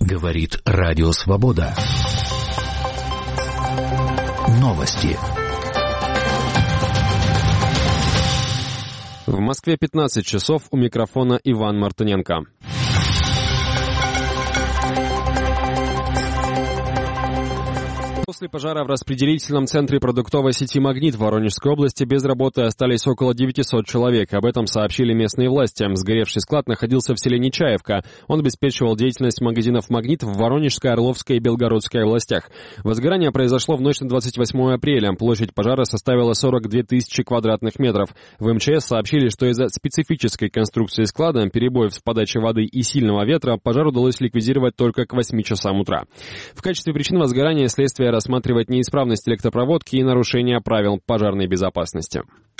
Говорит Радио Свобода. Новости. В Москве 15 часов, у микрофона Иван Мартыненко. После пожара в распределительном центре продуктовой сети «Магнит» в Воронежской области без работы остались около 900 человек. Об этом сообщили местные власти. Сгоревший склад находился в селе Нечаевка. Он обеспечивал деятельность магазинов «Магнит» в Воронежской, Орловской и Белгородской областях. Возгорание произошло в ночь на 28 апреля. Площадь пожара составила 42 тысячи квадратных метров. В МЧС сообщили, что из-за специфической конструкции склада, перебоев в подаче воды и сильного ветра, пожар удалось ликвидировать только к 8 часам утра. В качестве причин возгорания следствие рассматривать неисправность электропроводки и нарушение правил пожарной безопасности.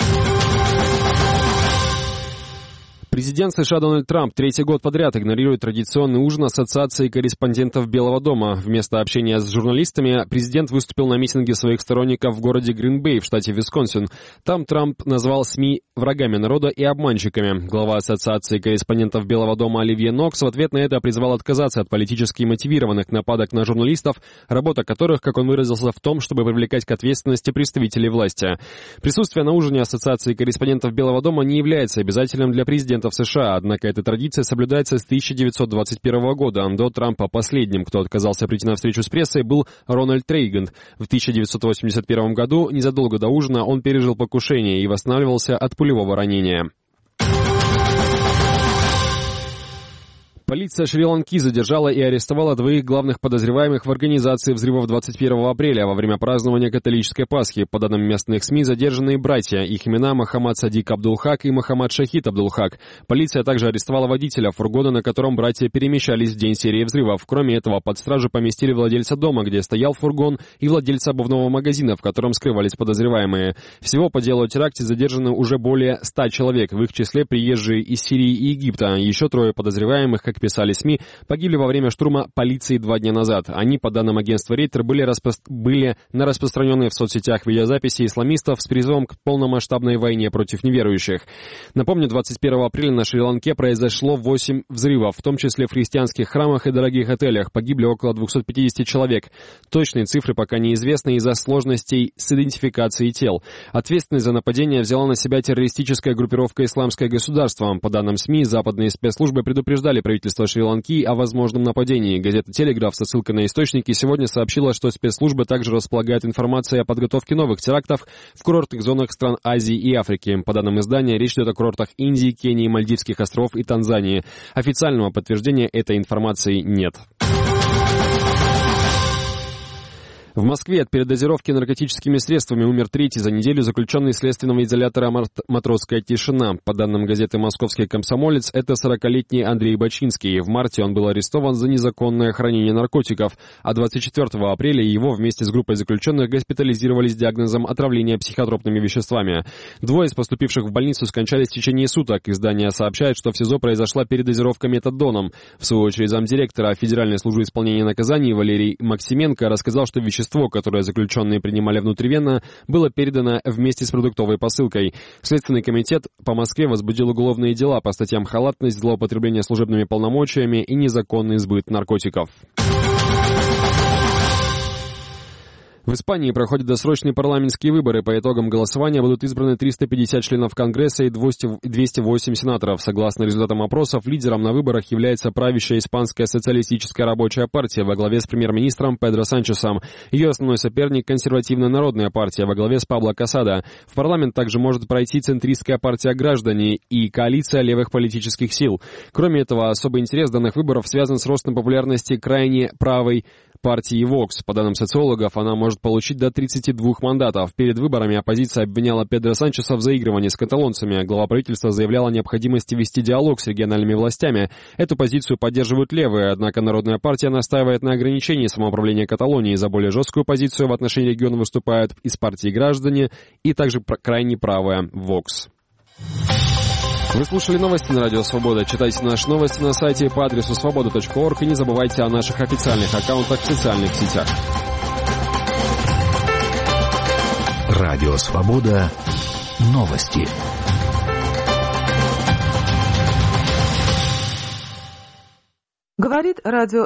Президент США Дональд Трамп третий год подряд игнорирует традиционный ужин Ассоциации корреспондентов Белого дома. Вместо общения с журналистами президент выступил на митинге своих сторонников в городе Грин-Бэй в штате Висконсин. Там Трамп назвал СМИ врагами народа и обманщиками. Глава Ассоциации корреспондентов Белого дома Оливье Нокс в ответ на это призвал отказаться от политически мотивированных нападок на журналистов, работа которых, как он выразился, в том, чтобы привлекать к ответственности представителей власти. Присутствие на ужине Ассоциации корреспондентов Белого дома не является обязательным для президента в США, однако эта традиция соблюдается с 1921 года. До Трампа последним, кто отказался прийти на встречу с прессой, был Рональд Рейган. В 1981 году, незадолго до ужина, он пережил покушение и восстанавливался от пулевого ранения. Полиция Шри-Ланки задержала и арестовала двоих главных подозреваемых в организации взрывов 21 апреля во время празднования католической Пасхи. По данным местных СМИ, задержанные братья. Их имена Мохаммад Садик Абдулхак и Мохаммад Шахид Абдулхак. Полиция также арестовала водителя фургона, на котором братья перемещались в день серии взрывов. Кроме этого, под стражу поместили владельца дома, где стоял фургон, и владельца обувного магазина, в котором скрывались подозреваемые. Всего по делу о теракте задержаны уже более 100 человек, в их числе приезжие из Сирии и Египта. Еще трое подозреваемых, как писали СМИ, погибли во время штурма полиции 2 дня назад. Они, по данным агентства Рейтер, были на распространенные в соцсетях видеозаписи исламистов с призывом к полномасштабной войне против неверующих. Напомню, 21 апреля на Шри-Ланке произошло 8 взрывов, в том числе в христианских храмах и дорогих отелях. Погибли около 250 человек. Точные цифры пока неизвестны из-за сложностей с идентификацией тел. Ответственность за нападение взяла на себя террористическая группировка «Исламское государство». По данным СМИ, западные спецслужбы предупреждали правительство Шри-Ланки о возможном нападении. Газета «Телеграф» со ссылкой на источники сегодня сообщила, что спецслужбы также располагают информацией о подготовке новых терактов в курортных зонах стран Азии и Африки. По данным издания, речь идет о курортах Индии, Кении, Мальдивских островов и Танзании. Официального подтверждения этой информации нет. В Москве от передозировки наркотическими средствами умер третий за неделю заключенный из следственного изолятора «Матросская тишина». По данным газеты «Московский комсомолец», это 40-летний Андрей Бачинский. В марте он был арестован за незаконное хранение наркотиков, а 24 апреля его вместе с группой заключенных госпитализировали с диагнозом отравления психотропными веществами. Двое из поступивших в больницу скончались в течение суток. Издание сообщает, что в СИЗО произошла передозировка метадоном. В свою очередь замдиректора Федеральной службы исполнения наказаний Валерий Максименко рассказал, что вещество, которое заключенные принимали внутривенно, было передано вместе с продуктовой посылкой. Следственный комитет по Москве возбудил уголовные дела по статьям халатность, злоупотребление служебными полномочиями и незаконный сбыт наркотиков. В Испании проходят досрочные парламентские выборы. По итогам голосования будут избраны 350 членов Конгресса и 208 сенаторов. Согласно результатам опросов, лидером на выборах является правящая Испанская социалистическая рабочая партия во главе с премьер-министром Педро Санчесом. Ее основной соперник — консервативная народная партия во главе с Пабло Касадо. В парламент также может пройти центристская партия «Граждане» и коалиция левых политических сил. Кроме этого, особый интерес данных выборов связан с ростом популярности крайне правой партии Vox. По данным социологов, она может получить до 32 мандатов. Перед выборами оппозиция обвиняла Педро Санчеса в заигрывании с каталонцами. Глава правительства заявлял о необходимости вести диалог с региональными властями. Эту позицию поддерживают левые, однако Народная партия настаивает на ограничении самоуправления Каталонии. За более жесткую позицию в отношении региона выступают из партии «Граждане» и также крайне правая Vox. Вы слушали новости на Радио Свобода. Читайте наши новости на сайте по адресу svoboda.org и не забывайте о наших официальных аккаунтах в социальных сетях. Радио Свобода. Новости. Говорит радио